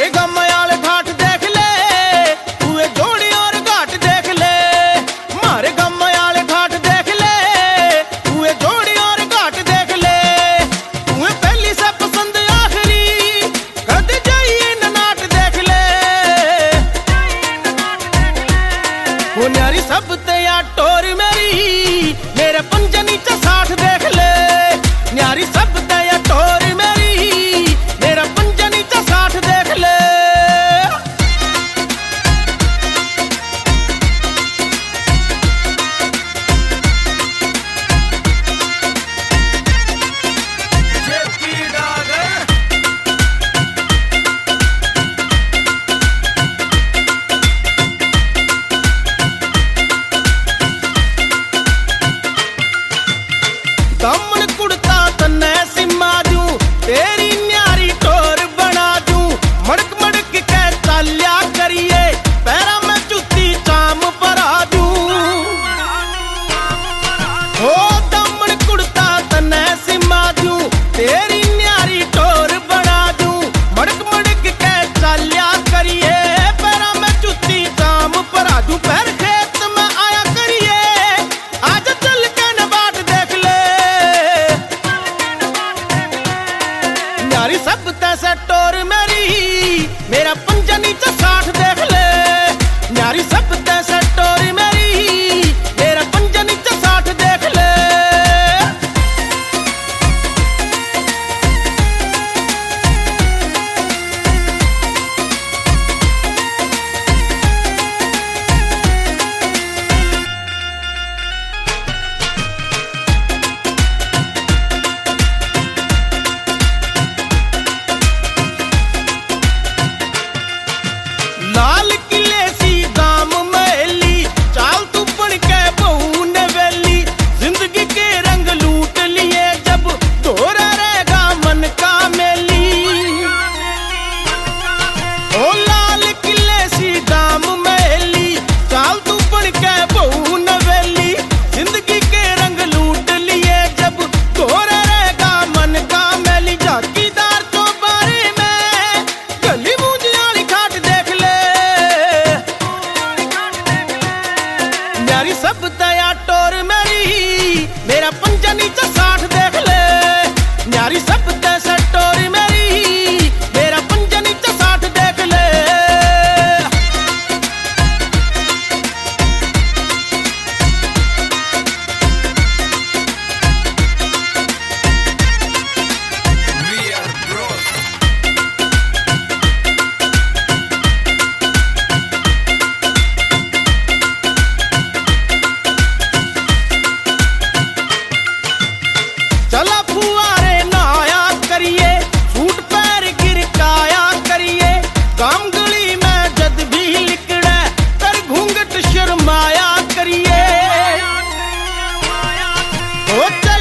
मारे गम आले घाट देख ले, तू ये जोड़ी और घाट देख ले। मारे गम आले घाट देख ले, तू ये जोड़ी और घाट देख ले। तू पहली से पसंद आखिरी कद जाइए नाट देख ले। वो न्यारी सब ते या टोर मेरी, मेरे पंजनी च 60 देख ले। न्यारी सब ते या टोर मेरी, मेरा पंजनी च 60 देख ले। दमन कुड़ता तन्ने सिमा जू, तेरी न्यारी टोर बना जू। मड़क मड़क के चाल्या करिए, पैरा में जुती चाम परा जू। ओ दमन कुड़ता तन्ने सिमा जू, तेरी न्यारी टोर बना जू। मड़क मड़क के चाल्या करिए, पैरा में जुती चाम परा जू। पैर खेत में आया करिए, आज चल के न बाट देख ले। न्यारी सब तैसे टोर मेरी, मेरा पंजनी च 60 देख ले। न्यारी सब तैसे टोर मेरी, मेरा पंजनी च 60 देख ले। लाल किले सी गाम महली, चाल तू बन के बहू नवेली। जिंदगी के रंग लूट लिए, जब दोहरा रहेगा मन का मेली। ओ लाल किले सी गाम महली, चाल तू बन के बहू नवेली। जिंदगी के रंग लूट लिए, जब दोहरा रहेगा मन का मेली। जागीदार तो बारे में गली मुंजियाली घाट देख ले। न्यारी सब दया टोर मेरी, मेरा पंजनी च 60 देख ले। न्यारी सब तैसे टोर मेरी, मेरा पंजनी च 60 देख ले। चला फुआरे नहाया करिए, सूट पैर गिरकाया करिए। काम गली में जद भी लिकड़े, कर घूंघट शर्माया करिए। ओ